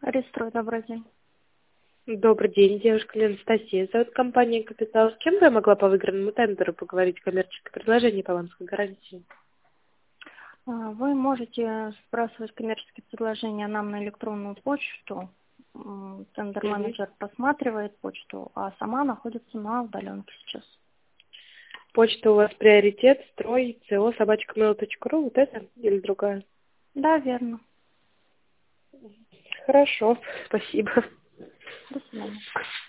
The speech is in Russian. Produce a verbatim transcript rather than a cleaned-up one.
Рестрой, добрый день. Добрый день, девушка Анастасия. Зовут компания «Капитал». С кем бы я могла по выигранному тендеру поговорить? Коммерческое предложение по банковской гарантии. А, Вы можете сбрасывать коммерческие предложения нам на электронную почту. М, Мгм. Тендер-менеджер просматривает почту, а сама находится на удаленке сейчас. Почта у вас приоритет, строй, co собачка mail точка ру, вот это или другая? Да, верно. Хорошо, спасибо. До свидания.